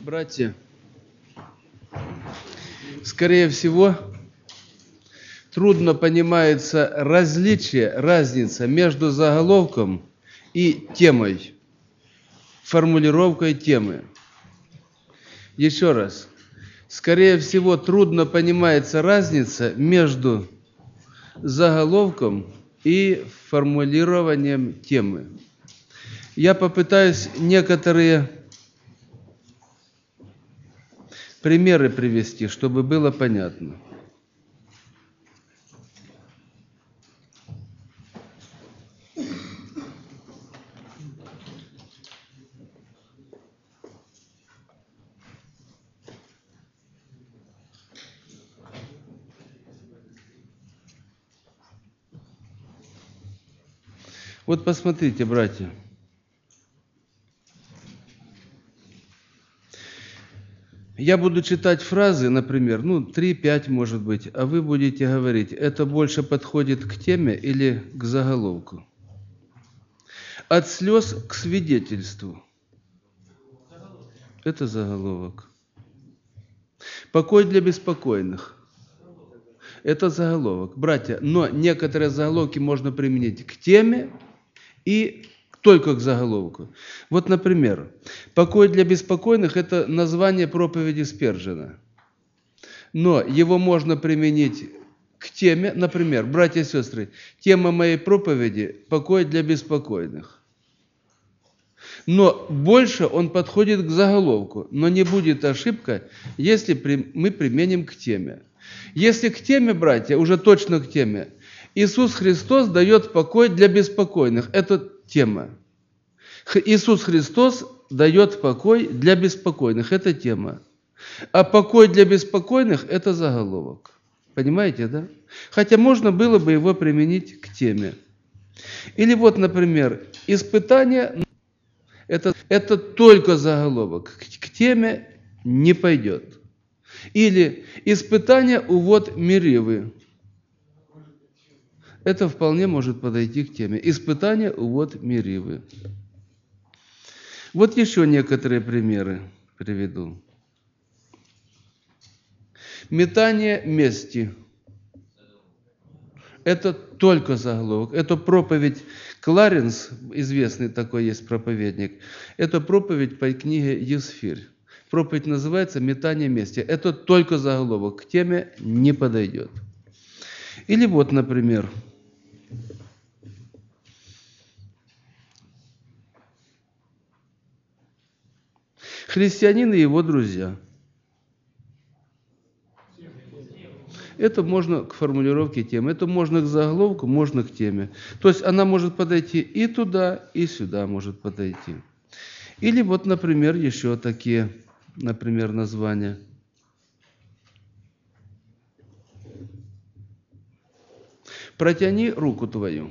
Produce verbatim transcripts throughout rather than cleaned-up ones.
Братья, скорее всего, трудно понимается различие, разница между заголовком и темой, формулировкой темы. Еще раз. Скорее всего, трудно понимается разница между заголовком и формулированием темы. Я попытаюсь некоторые примеры привести, чтобы было понятно. Вот посмотрите, братья. Я буду читать фразы, например, ну, три-пять, может быть, а вы будете говорить, это больше подходит к теме или к заголовку. От слез к свидетельству. Это заголовок. Покой для беспокойных. Это заголовок. Братья, но некоторые заголовки можно применить к теме и только к заголовку. Вот, например, «Покой для беспокойных» – это название проповеди Спержена. Но его можно применить к теме, например, братья и сестры, тема моей проповеди – «Покой для беспокойных». Но больше он подходит к заголовку, но не будет ошибка, если мы применим к теме. Если к теме, братья, уже точно к теме, Иисус Христос дает покой для беспокойных. Это тема. Иисус Христос дает покой для беспокойных. Это тема. А покой для беспокойных – это заголовок. Понимаете, да? Хотя можно было бы его применить к теме. Или вот, например, испытание – это, это только заголовок. К, к теме не пойдет. Или испытание, увод Меривы. Это вполне может подойти к теме. Испытание, увод Меривы. Вот еще некоторые примеры приведу. Метание мести. Это только заголовок. Это проповедь Кларенс, известный такой есть проповедник. Это проповедь по книге Есфирь. Проповедь называется «Метание мести». Это только заголовок, к теме не подойдет. Или вот, например, христианин и его друзья. Это можно к формулировке темы, это можно к заголовку, можно к теме. То есть она может подойти и туда, и сюда может подойти. Или вот, например, еще такие, например, названия. «Протяни руку твою».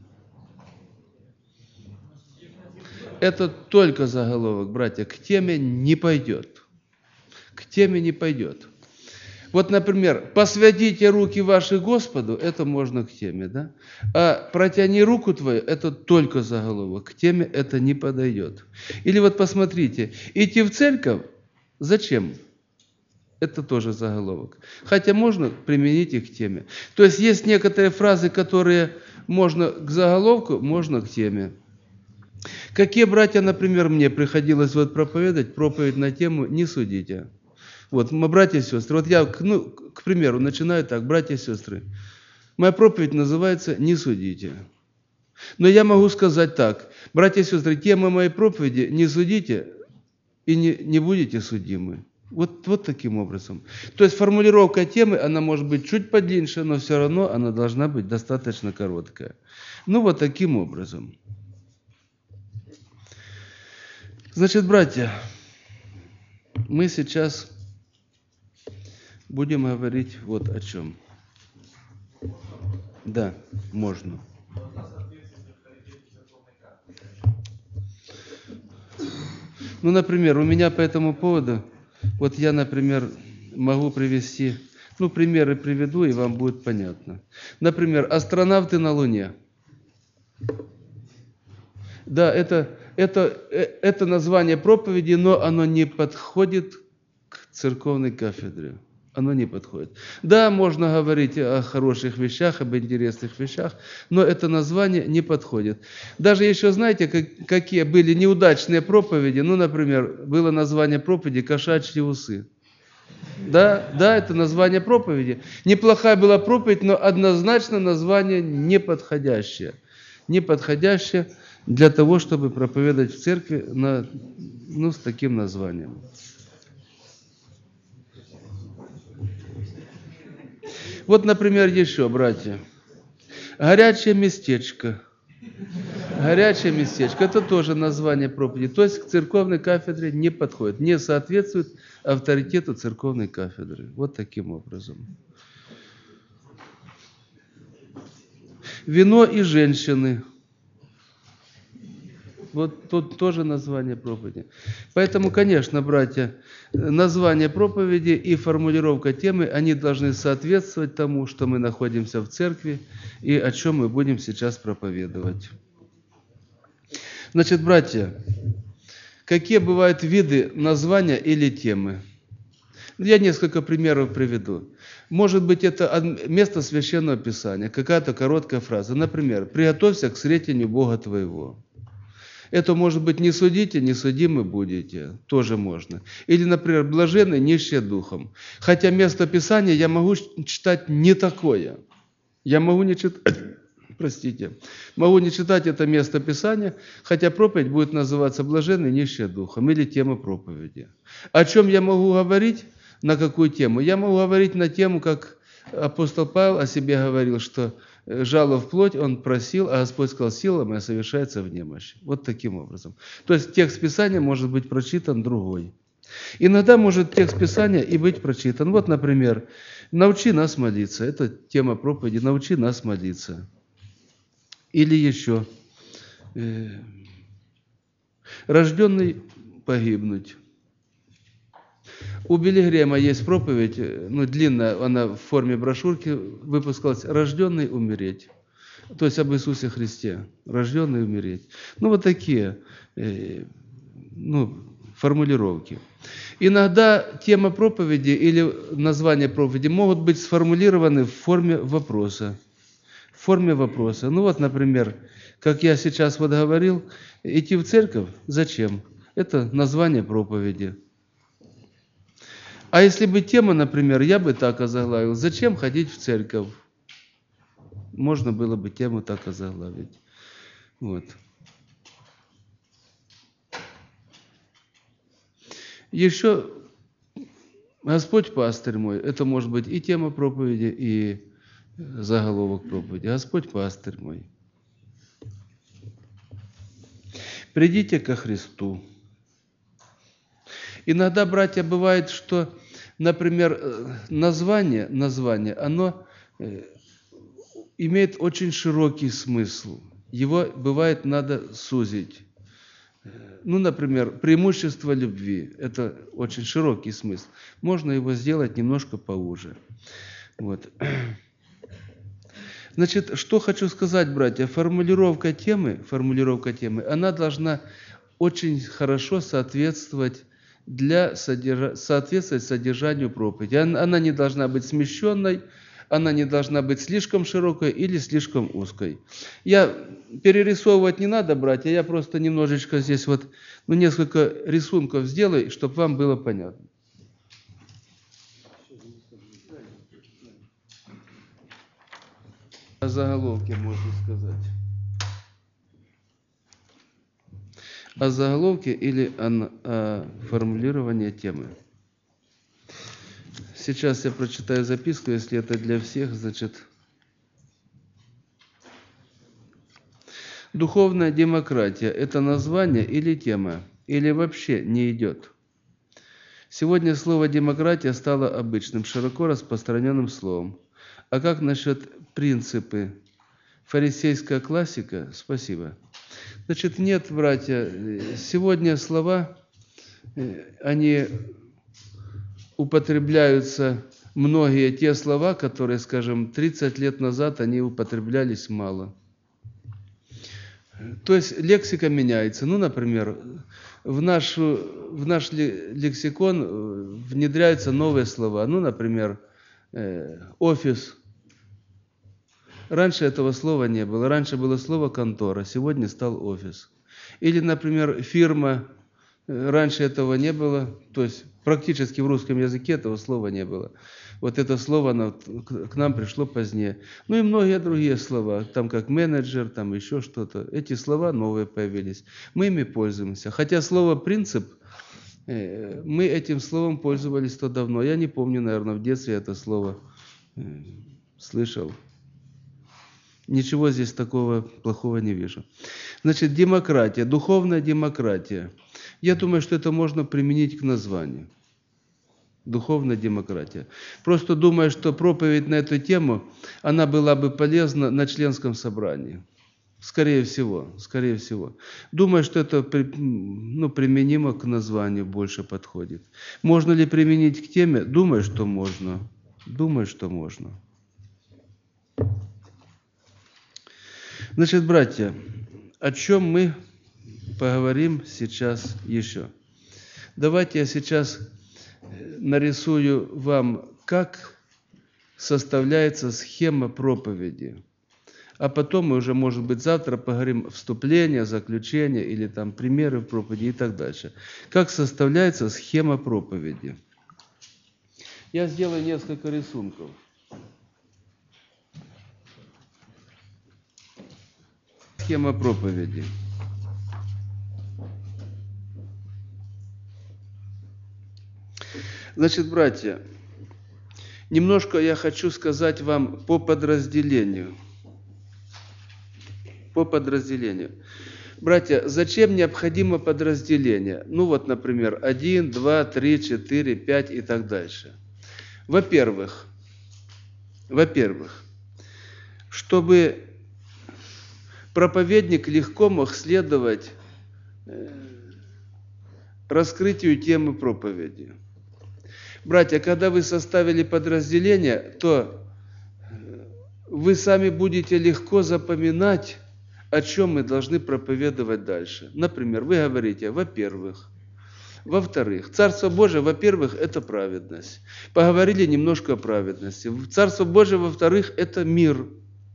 Это только заголовок, братья, к теме не пойдет. К теме не пойдет. Вот, например, «посвятите руки ваши Господу», это можно к теме, да? А «протяни руку твою» – это только заголовок, к теме это не подойдет. Или вот посмотрите, «идти в церковь» – зачем? Это тоже заголовок. Хотя можно применить их к теме. То есть есть некоторые фразы, которые можно к заголовку, можно к теме. Какие братья, например, мне приходилось вот проповедовать, проповедь на тему «не судите». Вот, мы, братья и сестры, вот я, ну, к примеру, начинаю так, братья и сестры, моя проповедь называется «Не судите». Но я могу сказать так, братья и сестры, тема моей проповеди «Не судите» и не, не будете судимы. Вот, вот таким образом. То есть формулировка темы, она может быть чуть подлиннее, но все равно она должна быть достаточно короткая. Ну, вот таким образом. Значит, братья, мы сейчас будем говорить вот о чем. Да, можно. Ну, например, у меня по этому поводу, вот я, например, могу привести, ну, примеры приведу, и вам будет понятно. Например, астронавты на Луне. Да, это Это, это название проповеди, но оно не подходит к церковной кафедре. Оно не подходит. Да, можно говорить о хороших вещах, об интересных вещах, но это название не подходит. Даже еще знаете, как, какие были неудачные проповеди? Ну, например, было название проповеди «Кошачьи усы». Да, да, это название проповеди. Неплохая была проповедь, но однозначно название неподходящее. Неподходящее для того, чтобы проповедовать в церкви на, ну, с таким названием. Вот, например, еще, братья. Горячее местечко. Горячее местечко. Это тоже название проповеди. То есть к церковной кафедре не подходит. Не соответствует авторитету церковной кафедры. Вот таким образом. Вино и женщины. Вот тут тоже название проповеди. Поэтому, конечно, братья, название проповеди и формулировка темы, они должны соответствовать тому, что мы находимся в церкви и о чем мы будем сейчас проповедовать. Значит, братья, какие бывают виды названия или темы? Я несколько примеров приведу. Может быть, это место Священного Писания, какая-то короткая фраза. Например, «Приготовься к встретению Бога твоего». Это может быть «не судите, не судимы будете». Тоже можно. Или, например, «блаженны нищие духом». Хотя место Писания я могу читать не такое. Я могу не читать, простите, могу не читать это место Писания, хотя проповедь будет называться «блаженны нищие духом» или тема проповеди. О чем я могу говорить? На какую тему? Я могу говорить на тему, как апостол Павел о себе говорил, что жало в плоть он просил, а Господь сказал, сила моя совершается в немощи. Вот таким образом. То есть текст Писания может быть прочитан другой. Иногда может текст Писания и быть прочитан. Вот, например, «Научи нас молиться». Это тема проповеди «Научи нас молиться». Или еще «Рожденный погибнуть». У Билли-Грэма есть проповедь, ну, длинная, она в форме брошюрки выпускалась, «Рожденный умереть». То есть об Иисусе Христе, «Рожденный умереть». Ну, вот такие э, ну, формулировки. Иногда тема проповеди или название проповеди могут быть сформулированы в форме вопроса. В форме вопроса. Ну, вот, например, как я сейчас вот говорил, идти в церковь зачем? Это название проповеди. А если бы тема, например, я бы так озаглавил, зачем ходить в церковь? Можно было бы тему так озаглавить. Вот. Еще Господь пастырь мой, это может быть и тема проповеди, и заголовок проповеди. Господь пастырь мой. Придите ко Христу. Иногда, братья, бывает, что, например, название, название, оно имеет очень широкий смысл. Его, бывает, надо сузить. Ну, например, преимущество любви – это очень широкий смысл. Можно его сделать немножко поуже. Вот. Значит, что хочу сказать, братья, формулировка темы, формулировка темы, она должна очень хорошо соответствовать для содерж... соответствовать содержанию проповеди. Она не должна быть смещенной, она не должна быть слишком широкой или слишком узкой. Я перерисовывать не надо, братья, я просто немножечко здесь вот, ну, несколько рисунков сделаю, чтобы вам было понятно. О заголовке можно сказать. О заголовке или о, о формулировании темы. Сейчас я прочитаю записку, если это для всех, значит. Духовная демократия – это название или тема, или вообще не идет? Сегодня слово «демократия» стало обычным, широко распространенным словом. А как насчет принципы? Фарисейская классика? Спасибо. Значит, нет, братья, сегодня слова, они употребляются, многие те слова, которые, скажем, тридцать лет назад, они употреблялись мало. То есть лексика меняется. Ну, например, в, нашу, в наш лексикон внедряются новые слова. Ну, например, офис. Раньше этого слова не было. Раньше было слово контора, сегодня стал офис. Или, например, фирма. Раньше этого не было. То есть практически в русском языке этого слова не было. Вот это слово оно к нам пришло позднее. Ну и многие другие слова, там как менеджер, там еще что-то. Эти слова новые появились. Мы ими пользуемся. Хотя слово «принцип», мы этим словом пользовались-то давно. Я не помню, наверное, в детстве это слово слышал. Ничего здесь такого плохого не вижу. Значит, демократия, духовная демократия. Я думаю, что это можно применить к названию. Духовная демократия. Просто думаю, что проповедь на эту тему, она была бы полезна на членском собрании. Скорее всего, скорее всего. Думаю, что это ну, применимо к названию, больше подходит. Можно ли применить к теме? Думаю, что можно. Думаю, что можно. Значит, братья, о чем мы поговорим сейчас еще? Давайте я сейчас нарисую вам, как составляется схема проповеди. А потом мы уже, может быть, завтра поговорим вступление, заключение или там примеры в проповеди и так дальше. Как составляется схема проповеди. Я сделаю несколько рисунков. Схема проповеди. Значит, братья, немножко я хочу сказать вам по подразделению. По подразделению. Братья, зачем необходимо подразделение? Ну вот, например, один, два, три, четыре, пять и так дальше. Во-первых, во-первых, чтобы проповедник легко мог следовать раскрытию темы проповеди. Братья, когда вы составили подразделение, то вы сами будете легко запоминать, о чем мы должны проповедовать дальше. Например, вы говорите, во-первых, во-вторых, Царство Божие, во-первых, это праведность. Поговорили немножко о праведности. Царство Божие, во-вторых, это мир.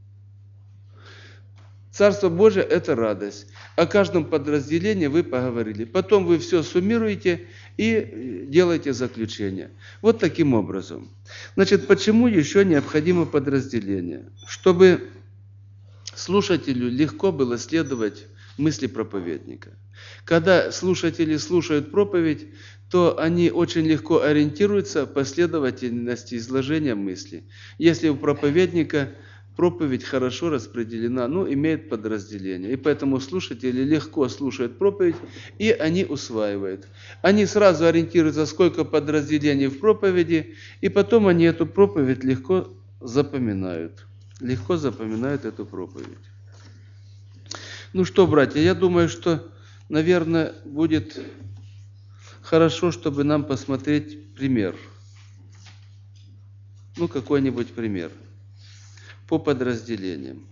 Царство Божие – это радость. О каждом подразделении вы поговорили. Потом вы все суммируете и делаете заключение. Вот таким образом. Значит, почему еще необходимо подразделение? Чтобы слушателю легко было следовать мысли проповедника. Когда слушатели слушают проповедь, то они очень легко ориентируются в последовательности изложения мысли. Если у проповедника проповедь хорошо распределена, ну, имеет подразделение. И поэтому слушатели легко слушают проповедь, и они усваивают. Они сразу ориентируются, сколько подразделений в проповеди, и потом они эту проповедь легко запоминают. Легко запоминают эту проповедь. Ну что, братья, я думаю, что, наверное, будет хорошо, чтобы нам посмотреть пример. Ну, какой-нибудь пример. По подразделениям.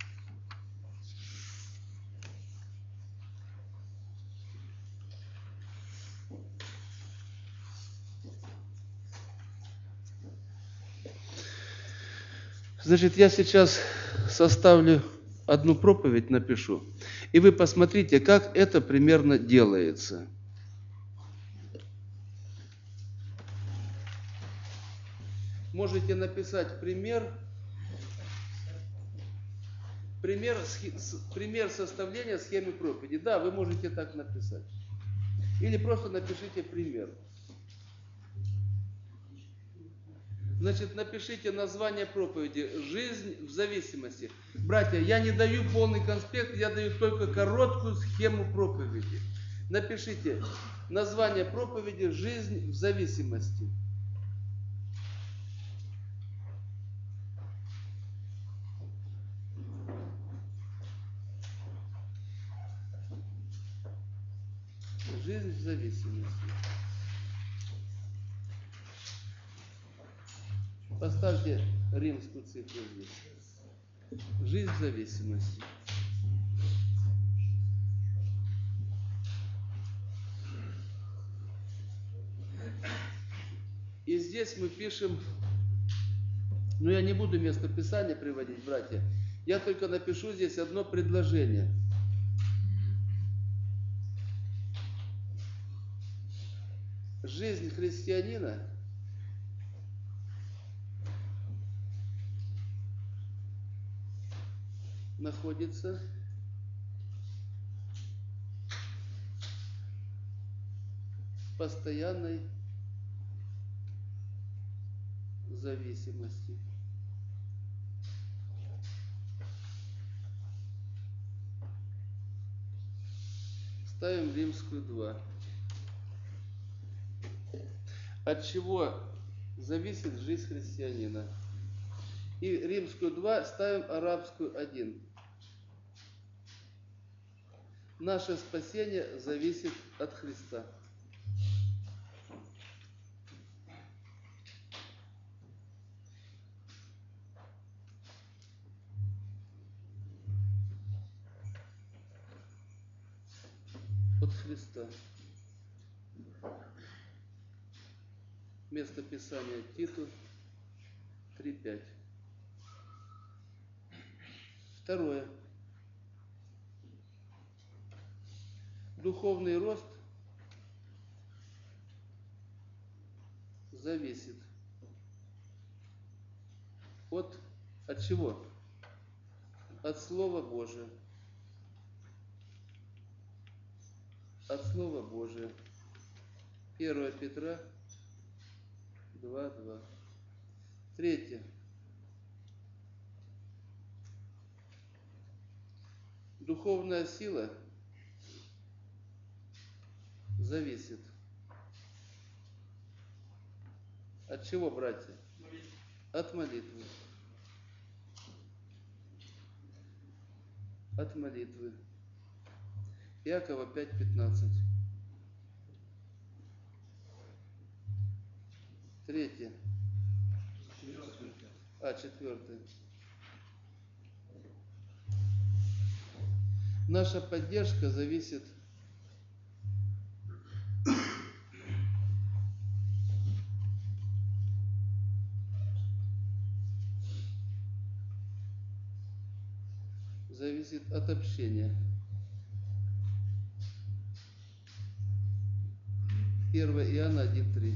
Значит, я сейчас составлю одну проповедь, напишу, и вы посмотрите, как это примерно делается. Можете написать пример. Пример, пример составления схемы проповеди. Да, вы можете так написать. Или просто напишите пример. Значит, напишите название проповеди «Жизнь в зависимости». Братья, я не даю полный конспект, я даю только короткую схему проповеди. Напишите название проповеди «Жизнь в зависимости». Жизнь в зависимости. Поставьте римскую цифру здесь. Жизнь в зависимости. здесь мы пишем, ну я не буду местописание приводить, братья, я только напишу здесь одно предложение. Жизнь христианина находится в постоянной зависимости. Ставим Римскую два. От чего зависит жизнь христианина? И Римскую два ставим Арабскую один. Наше спасение зависит от Христа. От Христа. Место Писания Титу три пять. Второе. Духовный рост зависит от, от чего? От Слова Божия. От Слова Божия. первое Петра два два. Третье. Духовная сила зависит. От чего, братья? От молитвы. От молитвы. Иакова пять пятнадцать. Третье. А, четвертое. Наша поддержка зависит зависит от общения. первое Иоанна один три.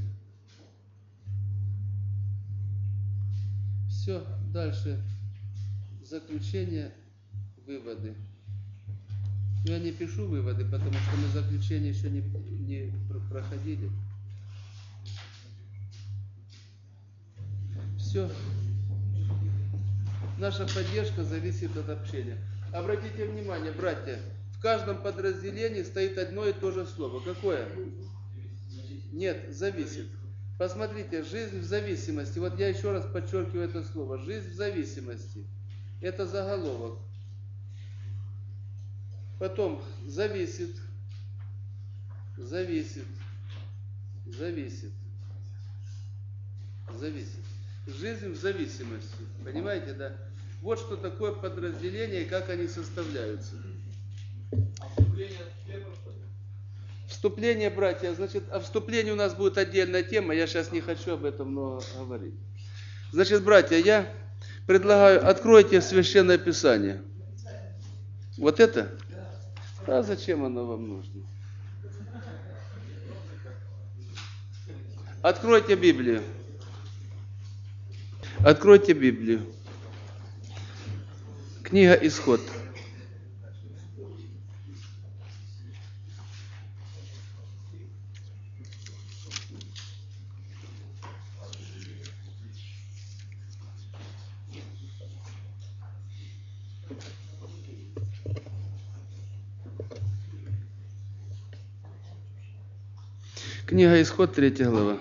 Все, дальше заключение, выводы. Я не пишу выводы, потому что мы заключение еще не, не проходили. Все. Наша поддержка зависит от общения. Обратите внимание, братья, в каждом подразделении стоит одно и то же слово. Какое? Нет, зависит. Посмотрите, жизнь в зависимости. Вот я еще раз подчеркиваю это слово. Жизнь в зависимости. Это заголовок. Потом зависит, зависит, зависит, зависит. Жизнь в зависимости. Понимаете, да? Вот что такое подразделение и как они составляются. Вступление, братья, значит, о вступлении у нас будет отдельная тема, я сейчас не хочу об этом много говорить. Значит, братья, я предлагаю, откройте Священное Писание. Вот это? А зачем оно вам нужно? Откройте Библию. Откройте Библию. Книга Исход. Книга Исход, третья глава.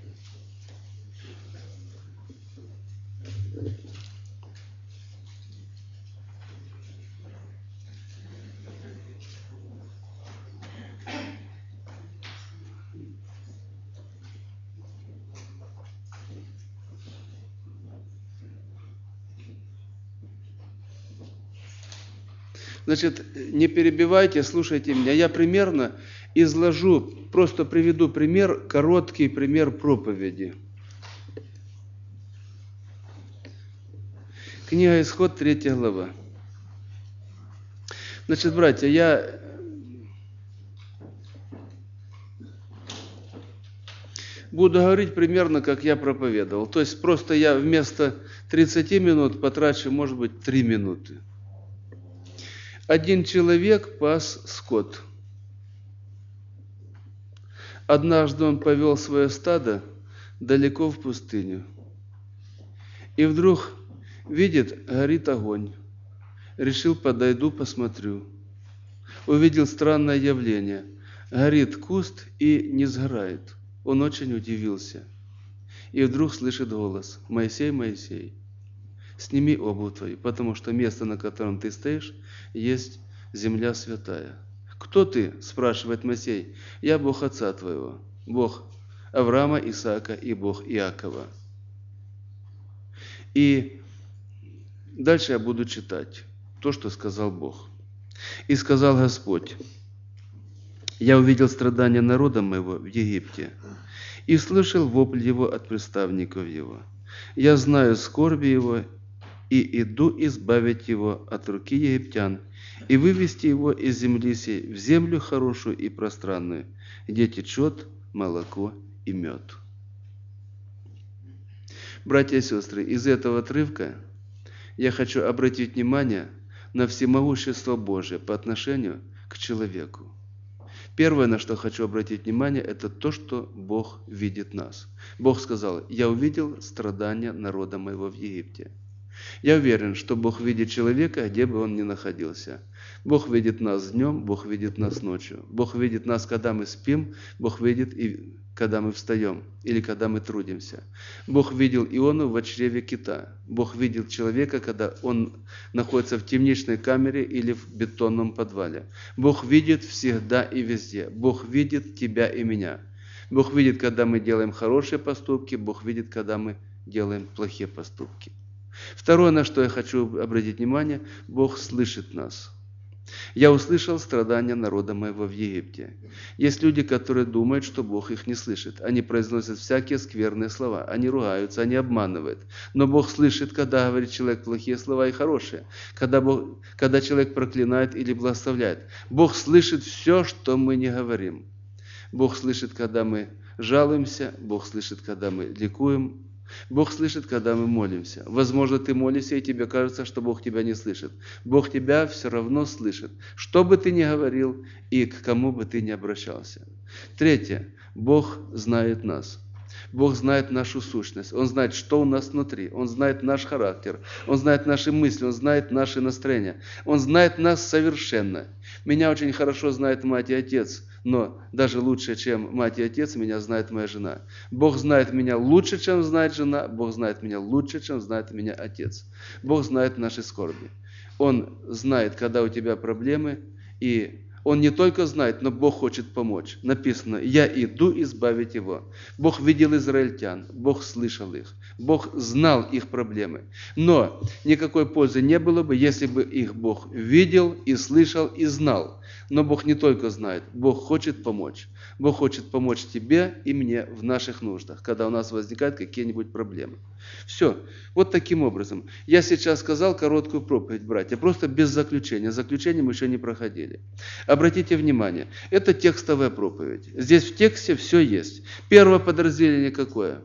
Значит, не перебивайте, слушайте меня. Я примерно изложу, просто приведу пример, короткий пример проповеди. Книга Исход, третья глава. Значит, братья, я буду говорить примерно, как я проповедовал. То есть просто я вместо тридцати минут потрачу, может быть, три минуты. Один человек пас скот. Однажды он повел свое стадо далеко в пустыню. И вдруг видит, горит огонь. Решил, подойду, посмотрю. Увидел странное явление. Горит куст и не сгорает. Он очень удивился. И вдруг слышит голос: «Моисей, Моисей, сними обувь твою, потому что место, на котором ты стоишь, есть земля святая». «Кто ты?» – спрашивает Моисей. «Я Бог отца твоего, Бог Авраама, Исаака и Бог Иакова». И дальше я буду читать то, что сказал Бог. «И сказал Господь: я увидел страдания народа моего в Египте и слышал вопль его от приставников его. Я знаю скорби его и иду избавить его от руки египтян и вывести его из земли сей в землю хорошую и пространную, где течет молоко и мед». Братья и сестры, из этого отрывка я хочу обратить внимание на всемогущество Божие по отношению к человеку. Первое, на что хочу обратить внимание, это то, что Бог видит нас. Бог сказал: «Я увидел страдания народа моего в Египте». Я уверен, что Бог видит человека, где бы он ни находился. Бог видит нас днем, Бог видит нас ночью. Бог видит нас, когда мы спим, Бог видит и когда мы встаем или когда мы трудимся. Бог видел Иону в чреве кита. Бог видел человека, когда он находится в темничной камере или в бетонном подвале. Бог видит всегда и везде. Бог видит тебя и меня. Бог видит, когда мы делаем хорошие поступки, Бог видит, когда мы делаем плохие поступки. Второе, на что я хочу обратить внимание, Бог слышит нас. Я услышал страдания народа моего в Египте. Есть люди, которые думают, что Бог их не слышит. Они произносят всякие скверные слова, они ругаются, они обманывают. Но Бог слышит, когда говорит человек плохие слова и хорошие, когда, Бог, когда человек проклинает или благословляет. Бог слышит все, что мы не говорим. Бог слышит, когда мы жалуемся, Бог слышит, когда мы ликуем. Бог слышит, когда мы молимся. Возможно, ты молишься, и тебе кажется, что Бог тебя не слышит. Бог тебя все равно слышит, что бы ты ни говорил и к кому бы ты ни обращался. Третье. Бог знает нас. Бог знает нашу сущность. Он знает, что у нас внутри. Он знает наш характер. Он знает наши мысли. Он знает наши настроения. Он знает нас совершенно. Меня очень хорошо знает мать и отец. Но даже лучше, чем мать и отец, меня знает моя жена. Бог знает меня лучше, чем знает жена. Бог знает меня лучше, чем знает меня отец. Бог знает наши скорби. Он знает, когда у тебя проблемы. И Он не только знает, но Бог хочет помочь. Написано: «Я иду избавить его». Бог видел израильтян. Бог слышал их. Бог знал их проблемы. Но никакой пользы не было бы, если бы их Бог видел и слышал и знал. Но Бог не только знает, Бог хочет помочь. Бог хочет помочь тебе и мне в наших нуждах, когда у нас возникают какие-нибудь проблемы. Все. Вот таким образом. Я сейчас сказал короткую проповедь, братья, просто без заключения. Заключение мы еще не проходили. Обратите внимание, это текстовая проповедь. Здесь в тексте все есть. Первое подразделение какое?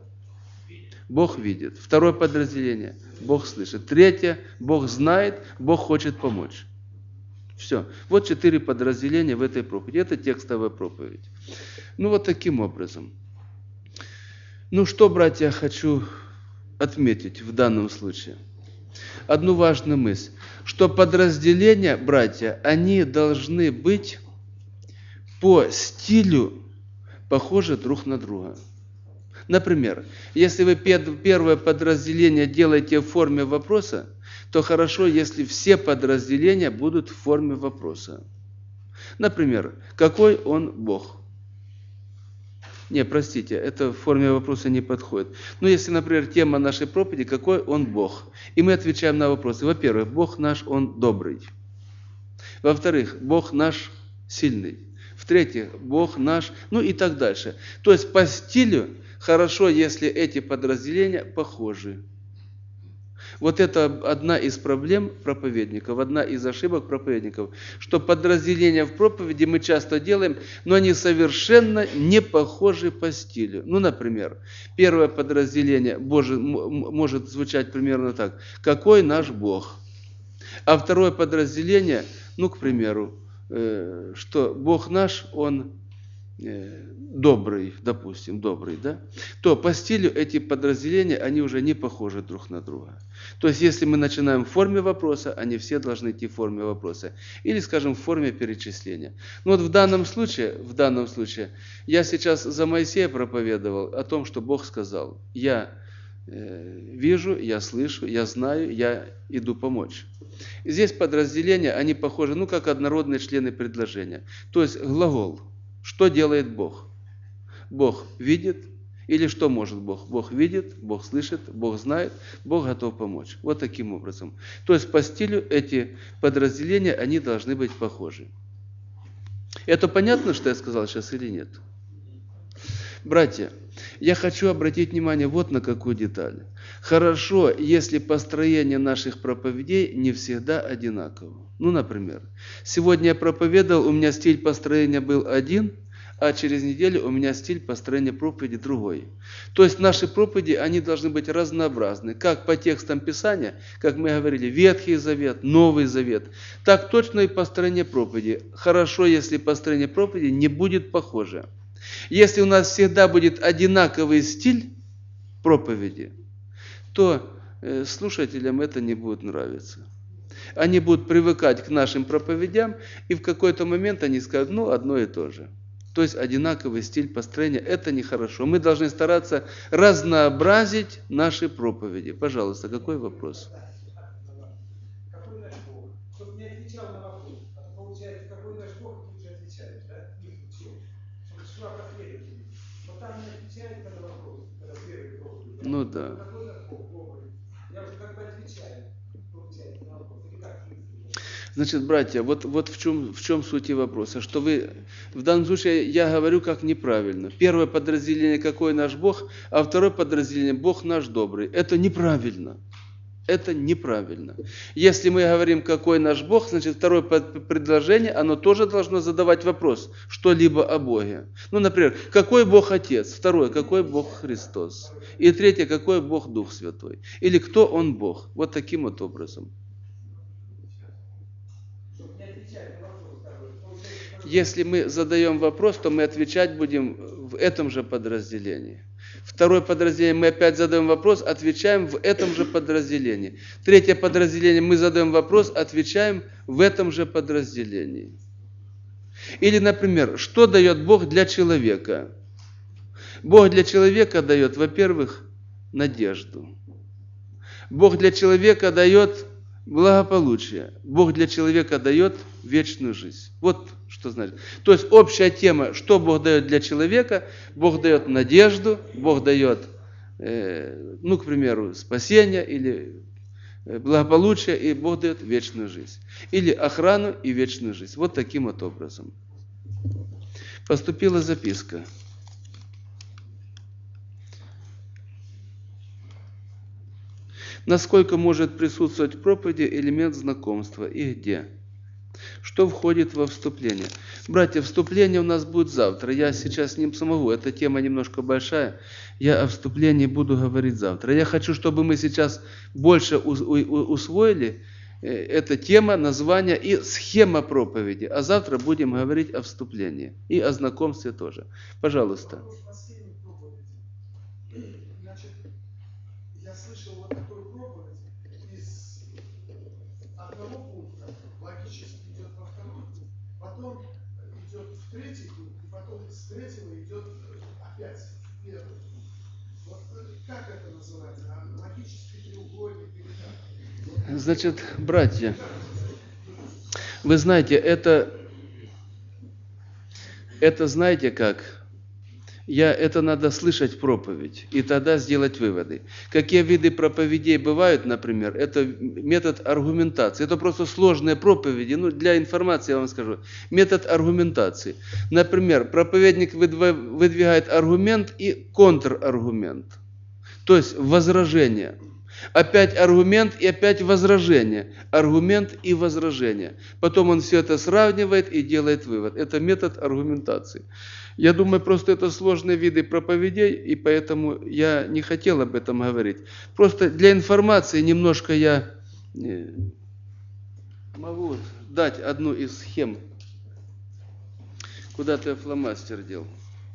Бог видит. Второе подразделение. Бог слышит. Третье. Бог знает, Бог хочет помочь. Все. Вот четыре подразделения в этой проповеди. Это текстовая проповедь. Ну, вот таким образом. Ну, что, братья, хочу отметить в данном случае. Одну важную мысль. Что подразделения, братья, они должны быть по стилю похожи друг на друга. Например, если вы первое подразделение делаете в форме вопроса, то хорошо, если все подразделения будут в форме вопроса. Например, какой он Бог? Не, простите, это в форме вопроса не подходит. Но если, например, тема нашей проповеди, какой он Бог? И мы отвечаем на вопросы. Во-первых, Бог наш, он добрый. Во-вторых, Бог наш сильный. В-третьих, Бог наш, ну и так дальше. То есть по стилю хорошо, если эти подразделения похожи. Вот это одна из проблем проповедников, одна из ошибок проповедников, что подразделения в проповеди мы часто делаем, но они совершенно не похожи по стилю. Ну, например, первое подразделение Божие может звучать примерно так: «Какой наш Бог?». А второе подразделение, ну, к примеру, что Бог наш, Он добрый, допустим, добрый, да, то по стилю эти подразделения, они уже не похожи друг на друга. То есть, если мы начинаем в форме вопроса, они все должны идти в форме вопроса. Или, скажем, в форме перечисления. Но вот в данном случае, в данном случае, я сейчас за Моисея проповедовал о том, что Бог сказал: «Я э, вижу, я слышу, я знаю, я иду помочь». И здесь подразделения, они похожи, ну, как однородные члены предложения. То есть, глагол. Что делает Бог? Бог видит, или что может Бог? Бог видит, Бог слышит, Бог знает, Бог готов помочь. Вот таким образом. То есть по стилю эти подразделения, они должны быть похожи. Это понятно, что я сказал сейчас или нет? Братья, я хочу обратить внимание вот на какую деталь. Хорошо, если построение наших проповедей не всегда одинаково. Ну, например, сегодня я проповедовал, у меня стиль построения был один, а через неделю у меня стиль построения проповеди другой. То есть наши проповеди, они должны быть разнообразны. Как по текстам Писания, как мы говорили, Ветхий Завет, Новый Завет, так точно и построение проповеди. Хорошо, если построение проповеди не будет похоже. Если у нас всегда будет одинаковый стиль проповеди, то слушателям это не будет нравиться. Они будут привыкать к нашим проповедям, и в какой-то момент они скажут: ну, одно и то же. То есть одинаковый стиль построения – это нехорошо. Мы должны стараться разнообразить наши проповеди. Пожалуйста, какой вопрос? Какой наш Бог? Чтобы не отвечал на вопрос. А то получается, какой наш Бог, ты уже отвечаешь, да? Не учил. Чтобы шла последовательность. Но там не отвечает на вопрос, когда первый проповедь. Ну да. Какой наш Бог? Добрый. Я уже как бы отвечаю, получается, на вопрос. Или как? Значит, братья, вот, вот в, чем, в чем суть вопроса, что вы, в данном случае я говорю как неправильно. Первое подразделение, какой наш Бог, а второе подразделение, Бог наш добрый. Это неправильно. Это неправильно. Если мы говорим, какой наш Бог, значит, второе предложение, оно тоже должно задавать вопрос, что-либо о Боге. Ну, например, какой Бог Отец? Второе, какой Бог Христос? И третье, какой Бог Дух Святой? Или кто Он Бог? Вот таким вот образом. Если мы задаем вопрос, то мы отвечать будем в этом же подразделении. Второе подразделение, мы опять задаем вопрос, отвечаем в этом же подразделении. Третье подразделение, мы задаем вопрос, отвечаем в этом же подразделении. Или, например, что дает Бог для человека? Бог для человека дает, во-первых, надежду. Бог для человека дает благополучие. Бог для человека дает вечную жизнь. Вот что значит. То есть общая тема, что Бог дает для человека. Бог дает надежду, Бог дает, э, ну, к примеру, спасение или благополучие, и Бог дает вечную жизнь. Или охрану и вечную жизнь. Вот таким вот образом. Поступила записка. Насколько может присутствовать в проповеди элемент знакомства и где? Что входит во вступление? Братья, вступление у нас будет завтра. Я сейчас не смогу. Эта тема немножко большая. Я о вступлении буду говорить завтра. Я хочу, чтобы мы сейчас больше усвоили эта тема, название и схема проповеди. А завтра будем говорить о вступлении. И о знакомстве тоже. Пожалуйста. Значит, я слышал вот такую проповедь из одного пункта, логически идет во второй пункт, потом идет в третий пункт, и потом с третьего идет опять в первый пункт. Вот как это называется? Логический треугольник или как? Значит, братья, вы знаете, это, это знаете как? Я, это надо слышать проповедь, и тогда сделать выводы. Какие виды проповедей бывают, например, это метод аргументации. Это просто сложные проповеди, ну, для информации я вам скажу. Метод аргументации. Например, проповедник выдвигает аргумент и контраргумент, то есть возражение. Опять аргумент и опять возражение. Аргумент и возражение. Потом он все это сравнивает и делает вывод. Это метод аргументации. Я думаю, просто это сложные виды проповедей, и поэтому я не хотел об этом говорить. Просто для информации немножко я могу дать одну из схем. Куда-то я фломастер дел.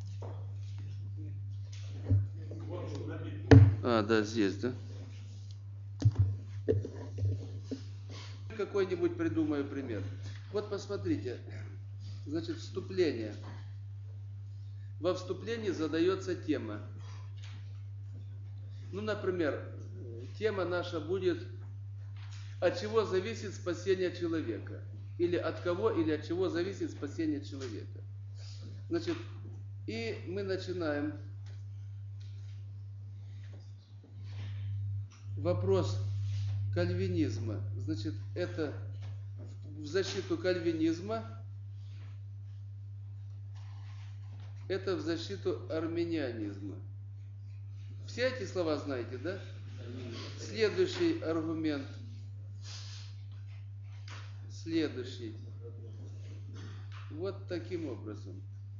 А, да, здесь, да? Какой-нибудь придумаю пример. Вот посмотрите, значит, вступление. Во вступлении задается тема. Ну, например, тема наша будет: от чего зависит спасение человека? Или от кого, или от чего зависит спасение человека? Значит, и мы начинаем. Вопрос кальвинизма. Значит, это в защиту кальвинизма, это в защиту арминианизма. Все эти слова знаете, да? Следующий аргумент. Следующий. Вот таким образом.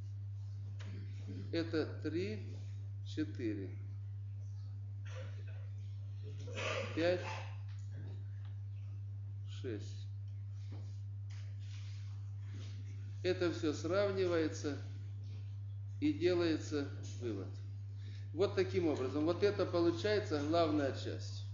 Это три, четыре, пять, шесть. Это все сравнивается и делается вывод. Вот таким образом. Вот это получается главная часть.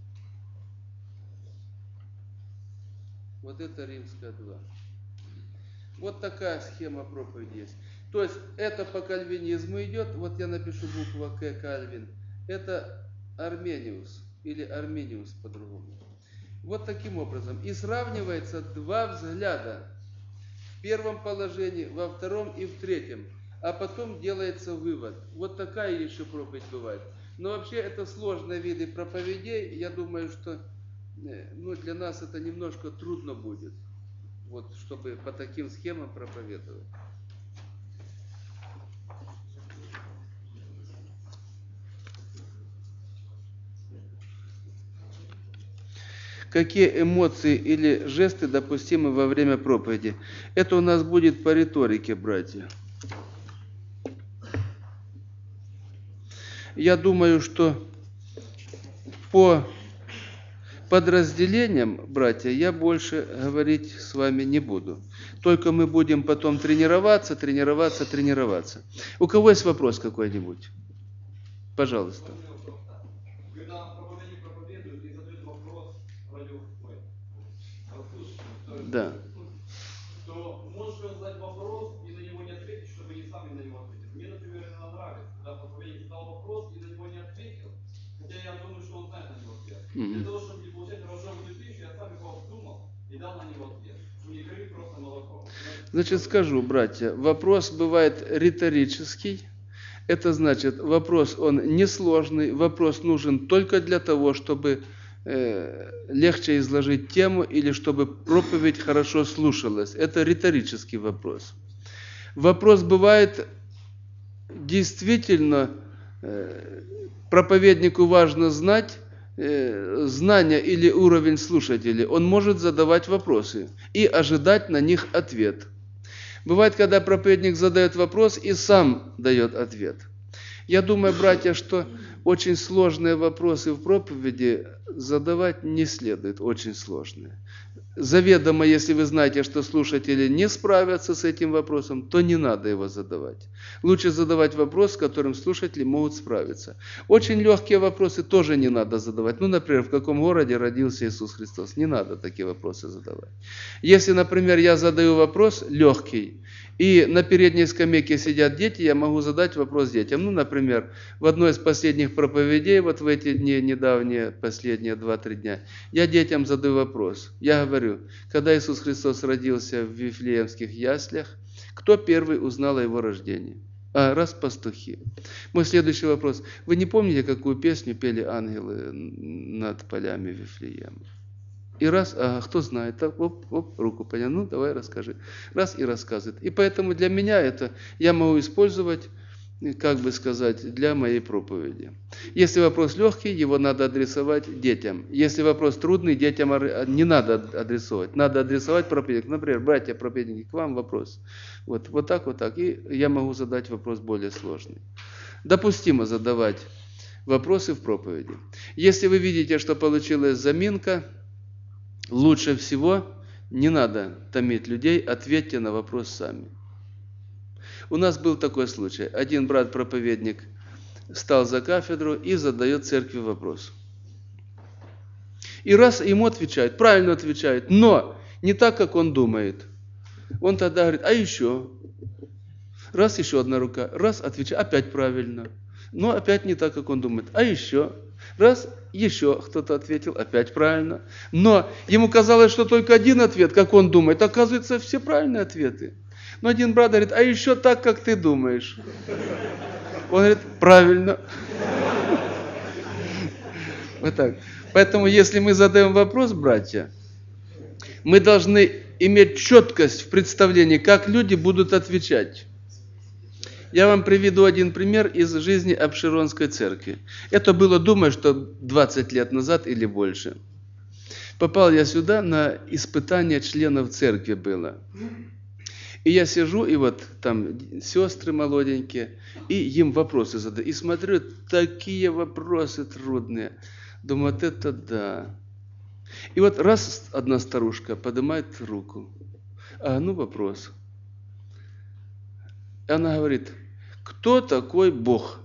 Вот это Римская два. Вот такая схема проповеди есть. То есть это по кальвинизму идет. Вот я напишу буква К, Кальвин. Это Армениус или Арминиус по-другому. Вот таким образом. И сравнивается два взгляда. В первом положении, во втором и в третьем. А потом делается вывод. Вот такая еще проповедь бывает. Но вообще это сложные виды проповедей. Я думаю, что ну, для нас это немножко трудно будет. Вот, чтобы по таким схемам проповедовать. Какие эмоции или жесты допустимы во время проповеди? Это у нас будет по риторике, братья. Я думаю, что по подразделениям, братья, я больше говорить с вами не буду. Только мы будем потом тренироваться, тренироваться, тренироваться. У кого есть вопрос какой-нибудь? Пожалуйста. Да. То можешь задать вопрос и на него не ответить, чтобы не сами на него ответили. Мне, например, это нравится, когда проповедник задал вопрос и на него не ответил, хотя я думаю, что он знает на него ответ. Mm-hmm. Для того, чтобы не получать рожевую пищу, я сам его обдумал и дал на него ответ. Не крови просто молоко. Значит, скажу, братья, вопрос бывает риторический. Это значит, вопрос он несложный, вопрос нужен только для того, чтобы легче изложить тему или чтобы проповедь хорошо слушалась. Это риторический вопрос. Вопрос бывает действительно, проповеднику важно знать знания или уровень слушателей. Он может задавать вопросы и ожидать на них ответ. Бывает, когда проповедник задает вопрос и сам дает ответ. Я думаю, братья, что очень сложные вопросы в проповеди задавать не следует, очень сложные. Заведомо, если вы знаете, что слушатели не справятся с этим вопросом, то не надо его задавать. Лучше задавать вопрос, с которым слушатели могут справиться. Очень легкие вопросы тоже не надо задавать. Ну, например, в каком городе родился Иисус Христос? Не надо такие вопросы задавать. Если, например, я задаю вопрос легкий, и на передней скамейке сидят дети, я могу задать вопрос детям. Ну, например, в одной из последних проповедей, вот в эти дни, недавние, последние два-три дня, я детям задаю вопрос. Я говорю, когда Иисус Христос родился в Вифлеемских яслях, кто первый узнал о его рождении? А, раз пастухи. Мой следующий вопрос. Вы не помните, какую песню пели ангелы над полями Вифлеема? И раз, а кто знает, так, оп, оп, руку поднял, ну давай расскажи. Раз и рассказывает. И поэтому для меня это, я могу использовать как бы сказать, для моей проповеди. Если вопрос легкий, его надо адресовать детям. Если вопрос трудный, детям не надо адресовать. Надо адресовать проповеднику. Например, братья проповедники, к вам вопрос. Вот, вот так, вот так. И я могу задать вопрос более сложный. Допустимо задавать вопросы в проповеди. Если вы видите, что получилась заминка, лучше всего не надо томить людей, ответьте на вопрос сами. У нас был такой случай. Один брат-проповедник стал за кафедру и задает церкви вопрос. И раз ему отвечают, правильно отвечают, но не так, как он думает. Он тогда говорит, а еще? Раз, еще одна рука, раз, отвечает, опять правильно. Но опять не так, как он думает. А еще? Раз, еще кто-то ответил, опять правильно. Но ему казалось, что только один ответ, как он думает. Оказывается, все правильные ответы. Но один брат говорит, а еще так, как ты думаешь. Он говорит, правильно. Вот так. Поэтому, если мы задаем вопрос, братья, мы должны иметь четкость в представлении, как люди будут отвечать. Я вам приведу один пример из жизни Апшеронской церкви. Это было, думаю, что двадцать лет назад или больше. Попал я сюда, на испытание членов церкви было. И я сижу, и вот там сестры молоденькие, и им вопросы задаю. И смотрю, такие вопросы трудные. Думаю, вот это да. И вот раз одна старушка поднимает руку. А ну вопрос. Она говорит, кто такой Бог?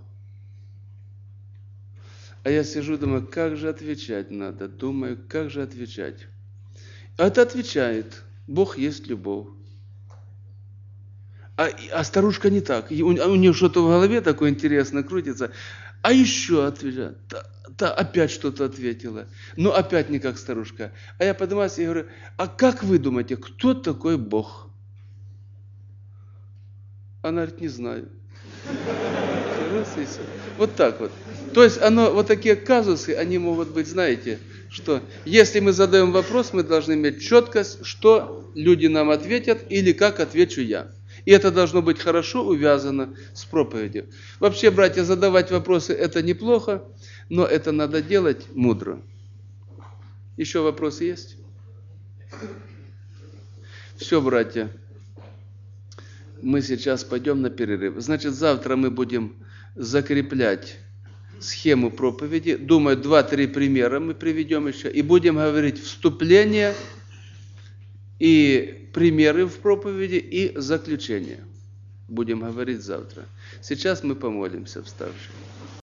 А я сижу, думаю, как же отвечать надо? Думаю, как же отвечать? А это отвечает, Бог есть любовь. А, а старушка не так. У, у нее что-то в голове такое интересное крутится. А еще отвечает. Та, та опять что-то ответила. Но опять не как старушка. А я поднимаюсь и говорю, а как вы думаете, кто такой Бог? Она говорит, не знаю. Вот так вот. То есть оно, вот такие казусы, они могут быть, знаете, что если мы задаем вопрос, мы должны иметь четкость, что люди нам ответят или как отвечу я. И это должно быть хорошо увязано с проповедью. Вообще, братья, задавать вопросы – это неплохо, но это надо делать мудро. Еще вопросы есть? Все, братья. Мы сейчас пойдем на перерыв. Значит, завтра мы будем закреплять схему проповеди. Думаю, два-три примера мы приведем еще. И будем говорить вступление и примеры в проповеди, и заключение. Будем говорить завтра. Сейчас мы помолимся, вставшие.